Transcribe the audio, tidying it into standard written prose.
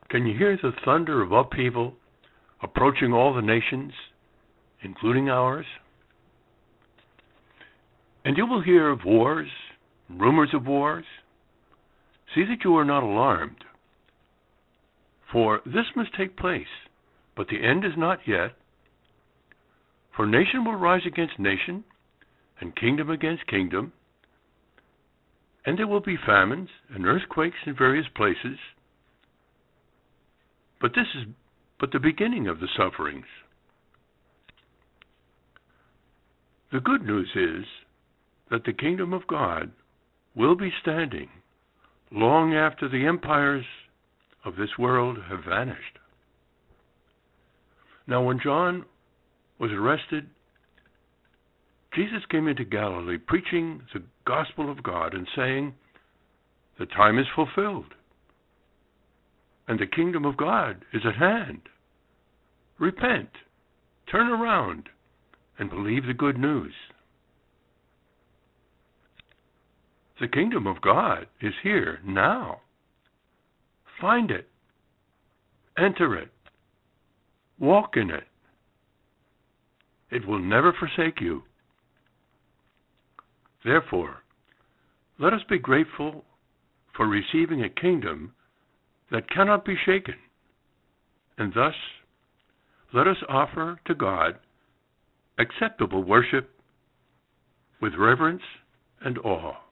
Can you hear the thunder of upheaval approaching all the nations, including ours? And you will hear of wars, rumors of wars. See that you are not alarmed, for this must take place, but the end is not yet. For nation will rise against nation, and kingdom against kingdom, and there will be famines and earthquakes in various places. But this is but the beginning of the sufferings. The good news is that the kingdom of God will be standing long after the empires of this world have vanished. Now, when John was arrested, Jesus came into Galilee preaching the gospel of God and saying, "The time is fulfilled, and the kingdom of God is at hand. Repent, turn around, and believe the good news." The kingdom of God is here now. Find it, enter it, walk in it. It will never forsake you. Therefore, let us be grateful for receiving a kingdom that cannot be shaken, and thus let us offer to God acceptable worship with reverence and awe.